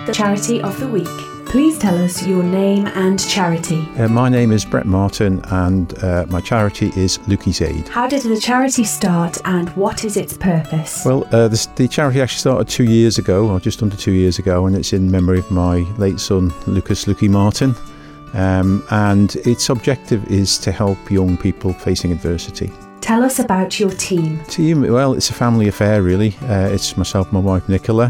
the charity of the week. Please tell us your name and charity. My name is Brett Martin and my charity is Lukey's Aid. How did the charity start and what is its purpose? Well, the charity actually started 2 years ago, or just under 2 years ago, and it's in memory of my late son, Lucas Lukey Martin. And its objective is to help young people facing adversity. Tell us about your team. Well, it's a family affair, really. It's myself, my wife Nicola,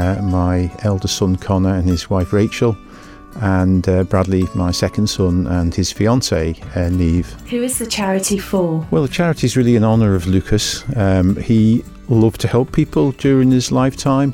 my eldest son Connor and his wife Rachel, and Bradley, my second son, and his fiancée, Neve. Who is the charity for? Well, the charity is really in honour of Lucas. He loved to help people during his lifetime.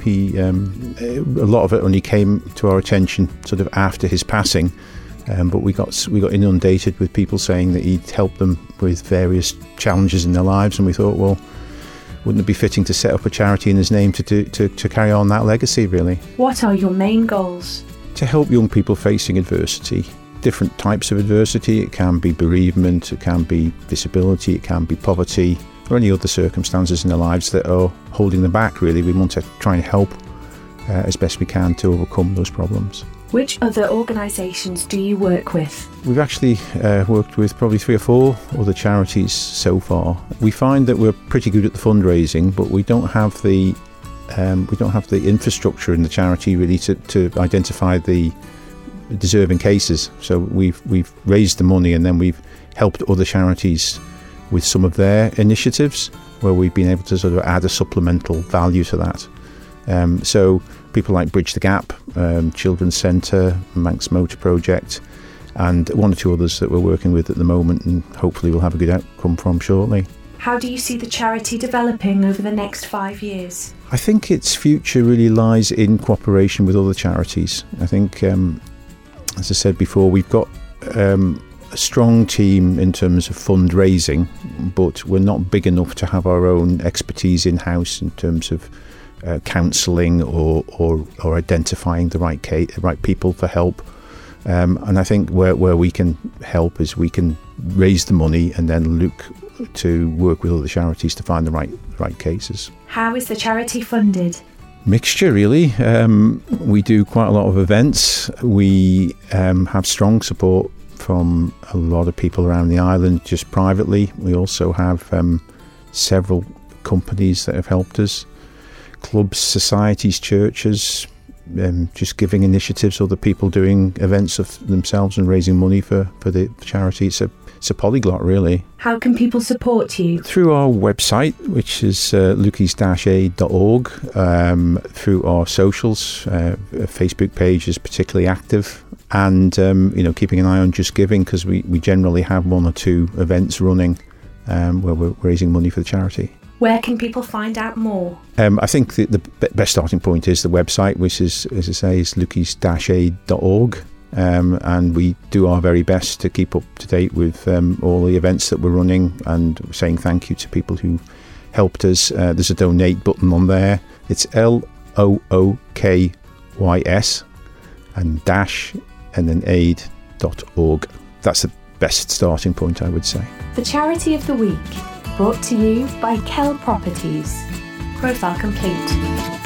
A lot of it only came to our attention sort of after his passing. But we got inundated with people saying that he'd helped them with various challenges in their lives, and we thought, well, wouldn't it be fitting to set up a charity in his name to carry on that legacy, really? What are your main goals? To help young people facing adversity, different types of adversity. It can be bereavement, it can be disability, it can be poverty, or any other circumstances in their lives that are holding them back, really. We want to try and help as best we can to overcome those problems. Which other organisations do you work with? We've actually worked with probably 3 or 4 other charities so far. We find that we're pretty good at the fundraising, but we don't have the infrastructure in the charity really to identify the deserving cases. So we've raised the money and then we've helped other charities with some of their initiatives where we've been able to sort of add a supplemental value to that. So people like Bridge the Gap, Children's Centre, Manx Motor Project, and 1 or 2 others that we're working with at the moment, and hopefully we'll have a good outcome from shortly. How do you see the charity developing over the next 5 years? I think its future really lies in cooperation with other charities. I think, as I said before, we've got a strong team in terms of fundraising, but we're not big enough to have our own expertise in-house in terms of counselling or identifying the right people for help, and I think where we can help is we can raise the money and then look to work with other charities to find the right cases. How is the charity funded? Mixture, really. We do quite a lot of events. We have strong support from a lot of people around the island just privately. We also have several companies that have helped us. Clubs, societies, churches, just giving initiatives, other people doing events of themselves and raising money for the charity. It's a polyglot, really. How can people support you? Through our website, which is lukeys-aid.org, through our socials. Facebook page is particularly active, and keeping an eye on Just Giving, because we generally have 1 or 2 events running where we're raising money for the charity. Where can people find out more? I think the best starting point is the website, which is, as I say, is lukeys-aid.org. And we do our very best to keep up to date with all the events that we're running, and saying thank you to people who helped us. There's a donate button on there. It's LOOKYS and dash and then aid.org. That's the best starting point, I would say. The Charity of the Week, brought to you by Kell Properties. Profile complete.